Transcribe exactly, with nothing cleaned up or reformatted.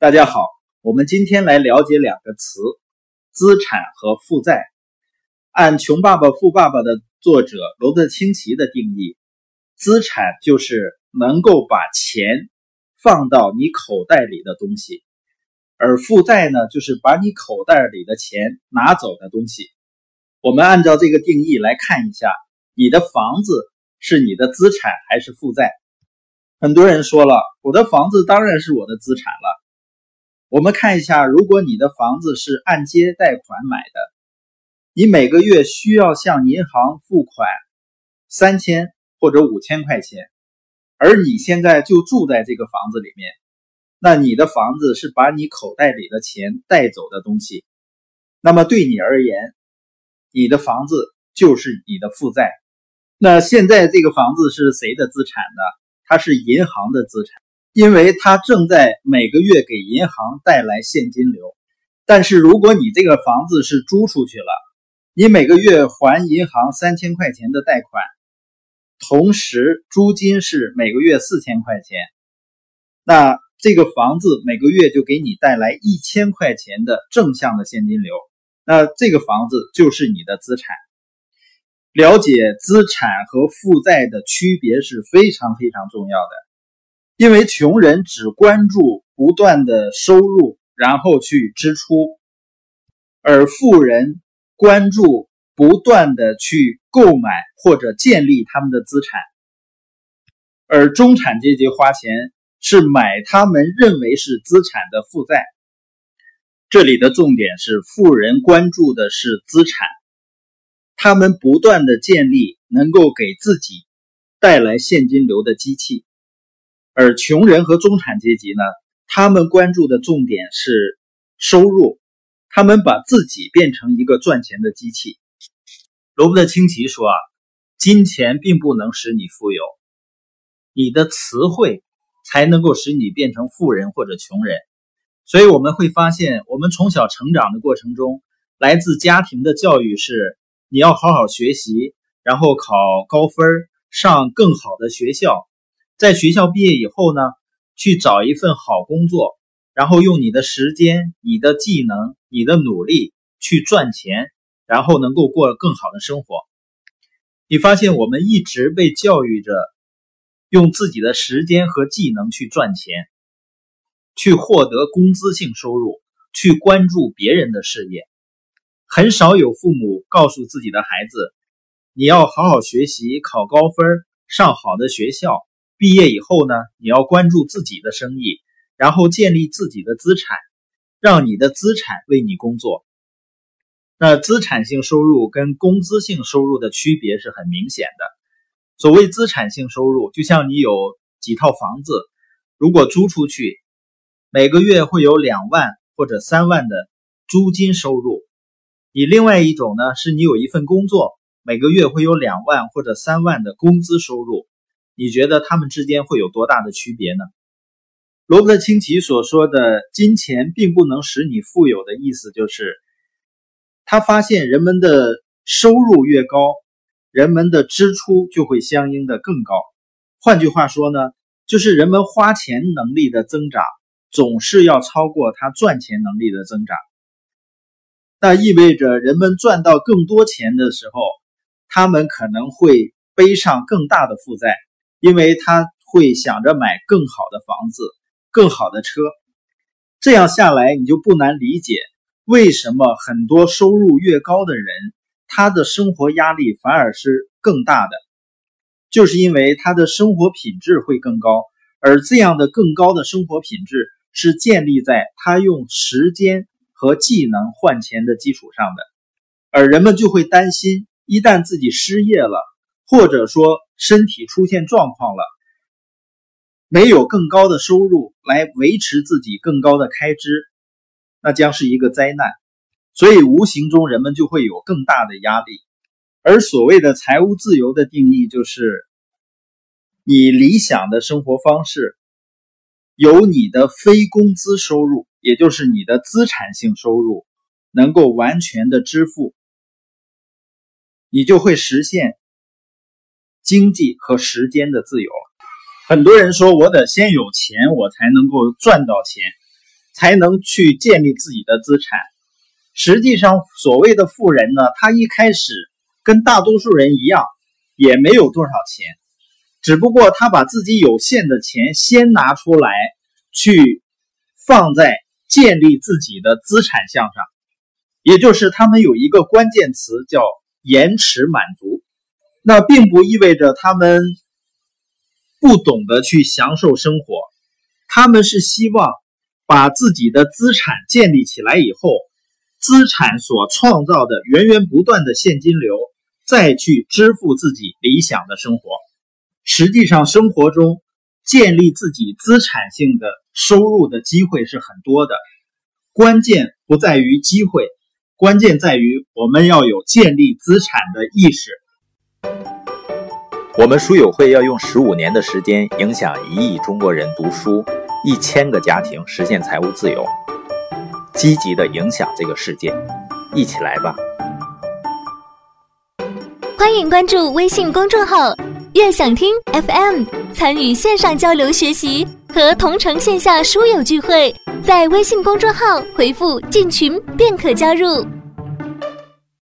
大家好，我们今天来了解两个词：资产和负债。按《穷爸爸富爸爸》的作者罗伯特清崎的定义，资产就是能够把钱放到你口袋里的东西，而负债呢，就是把你口袋里的钱拿走的东西。我们按照这个定义来看一下，你的房子是你的资产还是负债？很多人说了，我的房子当然是我的资产了。我们看一下，如果你的房子是按揭贷款买的，你每个月需要向银行付款三千或者五千块钱，而你现在就住在这个房子里面，那你的房子是把你口袋里的钱带走的东西，那么对你而言，你的房子就是你的负债。那现在这个房子是谁的资产呢？它是银行的资产，因为它正在每个月给银行带来现金流。但是如果你这个房子是租出去了，你每个月还银行三千块钱的贷款，同时租金是每个月四千块钱，那这个房子每个月就给你带来一千块钱的正向的现金流，那这个房子就是你的资产。了解资产和负债的区别是非常非常重要的，因为穷人只关注不断的收入，然后去支出，而富人关注不断的去购买或者建立他们的资产，而中产阶级花钱是买他们认为是资产的负债。这里的重点是富人关注的是资产，他们不断的建立能够给自己带来现金流的机器，而穷人和中产阶级呢，他们关注的重点是收入，他们把自己变成一个赚钱的机器。罗伯特清崎说啊，金钱并不能使你富有，你的词汇才能够使你变成富人或者穷人。所以我们会发现，我们从小成长的过程中，来自家庭的教育是你要好好学习，然后考高分，上更好的学校，在学校毕业以后呢，去找一份好工作，然后用你的时间、你的技能、你的努力去赚钱，然后能够过更好的生活。你发现我们一直被教育着用自己的时间和技能去赚钱，去获得工资性收入，去关注别人的事业。很少有父母告诉自己的孩子，你要好好学习，考高分，上好的学校，毕业以后呢，你要关注自己的生意，然后建立自己的资产，让你的资产为你工作。那资产性收入跟工资性收入的区别是很明显的。所谓资产性收入，就像你有几套房子，如果租出去，每个月会有两万或者三万的租金收入。你另外一种呢，是你有一份工作，每个月会有两万或者三万的工资收入。你觉得他们之间会有多大的区别呢？罗伯特清崎所说的金钱并不能使你富有的意思就是，他发现人们的收入越高，人们的支出就会相应的更高。换句话说呢，就是人们花钱能力的增长总是要超过他赚钱能力的增长。那意味着人们赚到更多钱的时候，他们可能会背上更大的负债，因为他会想着买更好的房子，更好的车。这样下来，你就不难理解为什么很多收入越高的人，他的生活压力反而是更大的，就是因为他的生活品质会更高，而这样的更高的生活品质是建立在他用时间和技能换钱的基础上的。而人们就会担心，一旦自己失业了，或者说身体出现状况了，没有更高的收入来维持自己更高的开支，那将是一个灾难。所以无形中人们就会有更大的压力。而所谓的财务自由的定义，就是你理想的生活方式由你的非工资收入，也就是你的资产性收入能够完全的支付，你就会实现经济和时间的自由。很多人说我得先有钱我才能够赚到钱， 才能去建立自己的资产。实际上，所谓的富人呢，他一开始跟大多数人一样，也没有多少钱，只不过他把自己有限的钱先拿出来，去放在建立自己的资产项上，也就是他们有一个关键词叫延迟满足。那并不意味着他们不懂得去享受生活，他们是希望把自己的资产建立起来以后，资产所创造的源源不断的现金流，再去支付自己理想的生活。实际上，生活中建立自己资产性的收入的机会是很多的，关键不在于机会，关键在于我们要有建立资产的意识。 我们书友会要用十五年的时间影响一亿中国人读书，一千个家庭实现财务自由，积极的影响这个世界，一起来吧！ 欢迎关注微信公众号悦享听 F M， 参与线上交流学习和同城线下书友聚会，在微信公众号回复进群便可加入。